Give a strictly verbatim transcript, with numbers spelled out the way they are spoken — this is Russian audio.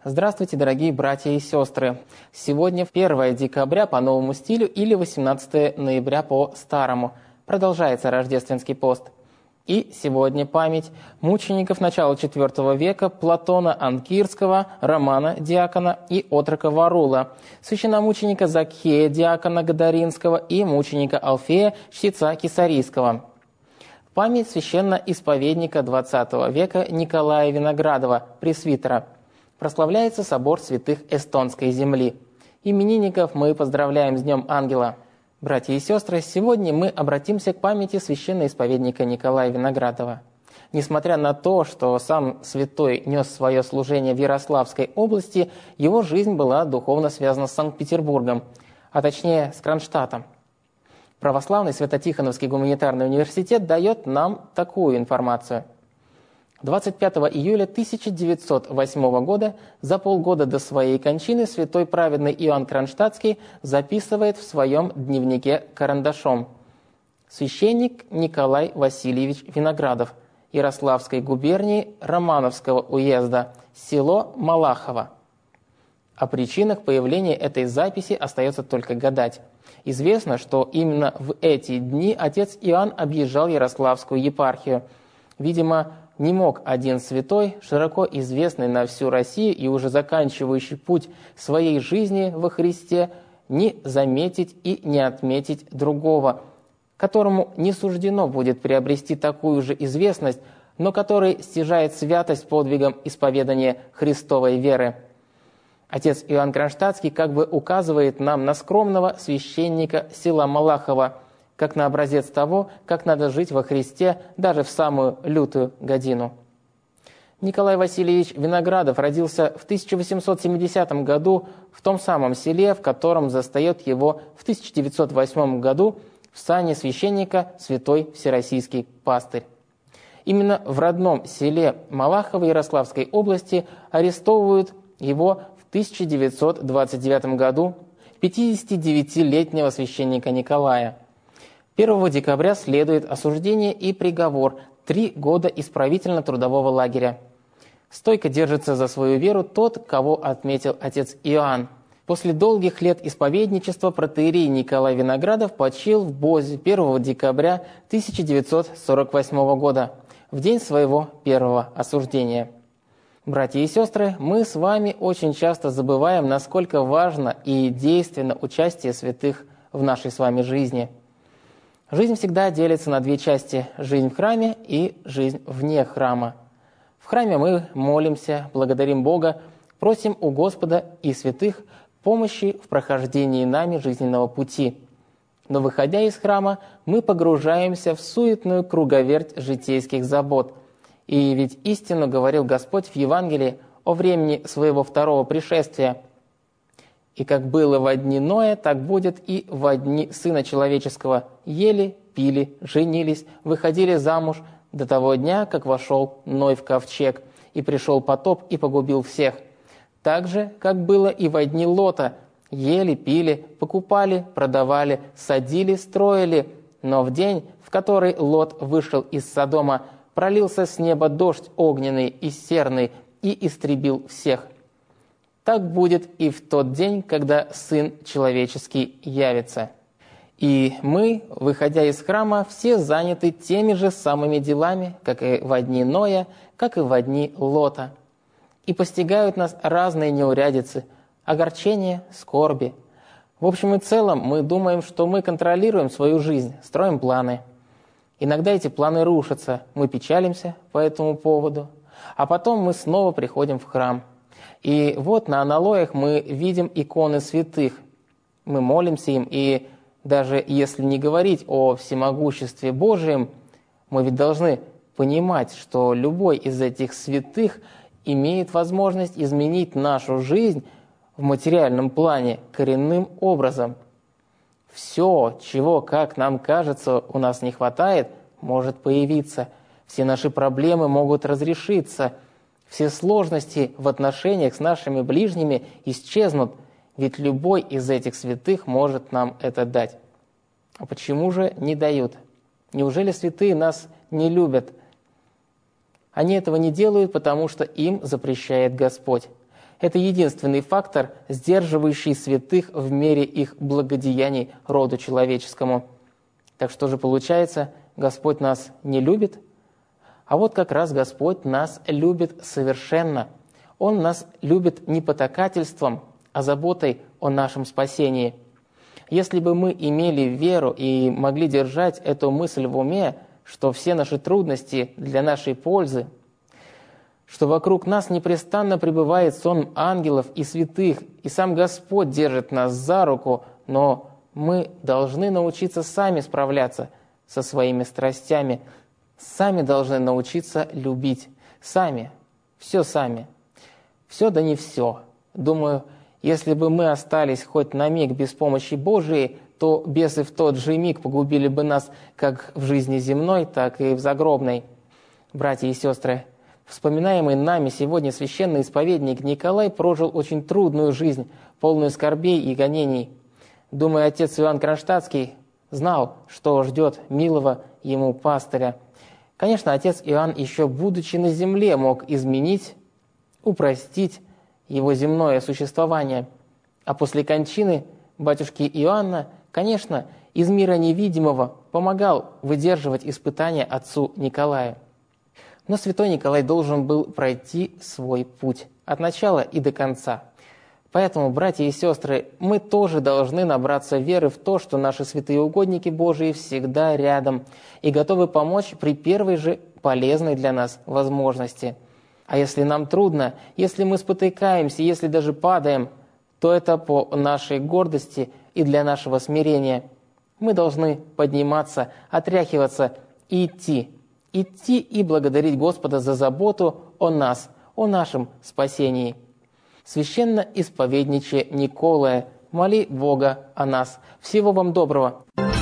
Здравствуйте, дорогие братья и сестры! Сегодня первое декабря по новому стилю или восемнадцатое ноября по старому. Продолжается рождественский пост. И сегодня память мучеников начала четвёртого века Платона Анкирского, Романа Диакона и отрока Варула, священномученика Закхея Диакона Гадаринского и мученика Алфея Чтеца Кесарийского. Память священно-исповедника двадцатого века Николая Виноградова, пресвитера. Прославляется собор святых Эстонской земли. Именинников мы поздравляем с Днем Ангела. Братья и сестры, сегодня мы обратимся к памяти священноисповедника Николая Виноградова. Несмотря на то, что сам святой нес свое служение в Ярославской области, его жизнь была духовно связана с Санкт-Петербургом, а точнее с Кронштадтом. Православный Свято-Тихоновский гуманитарный университет дает нам такую информацию. двадцать пятого июля тысяча девятьсот восьмого года, за полгода до своей кончины, святой праведный Иоанн Кронштадтский записывает в своем дневнике карандашом: «Священник Николай Васильевич Виноградов, Ярославской губернии Романовского уезда, село Малахово». О причинах появления этой записи остается только гадать. Известно, что именно в эти дни отец Иоанн объезжал Ярославскую епархию. Видимо, не мог один святой, широко известный на всю Россию и уже заканчивающий путь своей жизни во Христе, не заметить и не отметить другого, которому не суждено будет приобрести такую же известность, но который стяжает святость подвигом исповедания Христовой веры. Отец Иоанн Кронштадтский как бы указывает нам на скромного священника села Малахово, как на образец того, как надо жить во Христе даже в самую лютую годину. Николай Васильевич Виноградов родился в тысяча восемьсот семидесятом году в том самом селе, в котором застает его в тысяча девятьсот восьмом году в сане священника святой всероссийский пастырь. Именно в родном селе Малахово Ярославской области арестовывают его в тысяча девятьсот двадцать девятом году пятидесятидевятилетнего священника Николая. первого декабря следует осуждение и приговор – три года исправительно-трудового лагеря. Стойко держится за свою веру тот, кого отметил отец Иоанн. После долгих лет исповедничества протоиерей Николай Виноградов почил в Бозе первого декабря тысяча девятьсот сорок восьмого года, в день своего первого осуждения. Братья и сестры, мы с вами очень часто забываем, насколько важно и действенно участие святых в нашей с вами жизни. Жизнь всегда делится на две части – жизнь в храме и жизнь вне храма. В храме мы молимся, благодарим Бога, просим у Господа и святых помощи в прохождении нами жизненного пути. Но выходя из храма, мы погружаемся в суетную круговерть житейских забот. И ведь истину говорил Господь в Евангелии о времени своего второго пришествия. «И как было во дни Ноя, так будет и во дни Сына Человеческого. Ели, пили, женились, выходили замуж до того дня, как вошел Ной в ковчег, и пришел потоп и погубил всех. Так же, как было и во дни Лота. Ели, пили, покупали, продавали, садили, строили. Но в день, в который Лот вышел из Содома, пролился с неба дождь огненный и серный и истребил всех. Так будет и в тот день, когда Сын Человеческий явится». И мы, выходя из храма, все заняты теми же самыми делами, как и во дни Ноя, как и во дни Лота. И постигают нас разные неурядицы, огорчения, скорби. В общем и целом мы думаем, что мы контролируем свою жизнь, строим планы. Иногда эти планы рушатся, мы печалимся по этому поводу, а потом мы снова приходим в храм. И вот на аналоях мы видим иконы святых. Мы молимся им, и даже если не говорить о всемогуществе Божием, мы ведь должны понимать, что любой из этих святых имеет возможность изменить нашу жизнь в материальном плане коренным образом. Все, чего, как нам кажется, у нас не хватает, может появиться. Все наши проблемы могут разрешиться. Все сложности в отношениях с нашими ближними исчезнут, ведь любой из этих святых может нам это дать. А почему же не дают? Неужели святые нас не любят? Они этого не делают, потому что им запрещает Господь. Это единственный фактор, сдерживающий святых в мере их благодеяний роду человеческому. Так что же получается, Господь нас не любит? А вот как раз Господь нас любит совершенно. Он нас любит не потакательством, а заботой о нашем спасении. Если бы мы имели веру и могли держать эту мысль в уме, что все наши трудности для нашей пользы, что вокруг нас непрестанно пребывает сон ангелов и святых, и сам Господь держит нас за руку, но мы должны научиться сами справляться со своими страстями, сами должны научиться любить, сами, все сами, все да не все. Думаю, если бы мы остались хоть на миг без помощи Божией, то бесы в тот же миг погубили бы нас как в жизни земной, так и в загробной. Братья и сестры, вспоминаемый нами сегодня священный исповедник Николай прожил очень трудную жизнь, полную скорбей и гонений. Думаю, отец Иоанн Кронштадтский знал, что ждет милого ему пастыря. Конечно, отец Иоанн, еще будучи на земле, мог изменить, упростить его земное существование. А после кончины батюшки Иоанна, конечно, из мира невидимого помогал выдерживать испытания отцу Николаю. Но святой Николай должен был пройти свой путь от начала и до конца. Поэтому, братья и сестры, мы тоже должны набраться веры в то, что наши святые угодники Божии всегда рядом и готовы помочь при первой же полезной для нас возможности. А если нам трудно, если мы спотыкаемся, если даже падаем, то это по нашей гордости и для нашего смирения. Мы должны подниматься, отряхиваться и идти. Идти и благодарить Господа за заботу о нас, о нашем спасении. Священно-исповедниче Николае, моли Бога о нас. Всего вам доброго!